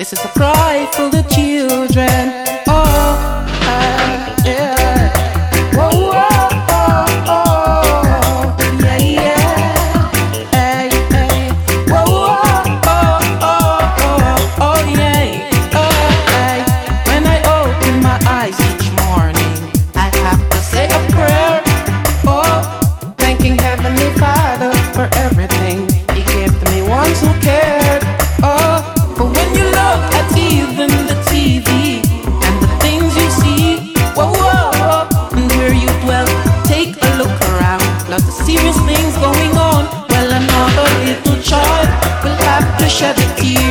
This is a cry for the children. Oh, yeah. Whoa, whoa, oh, oh, yeah, yeah. Hey, hey. Whoa, whoa, oh, oh, oh, oh, yeah. Oh, hey. When I open my eyes each morning, I have to say a prayer. Oh, thanking Heavenly Father for everything He gave to me once who cared. Oh, but when you look at even the TV and the things you see, whoa, whoa, and where you dwell, take a look around. Lots of serious things going on. Well, another little child will have to shed a tear.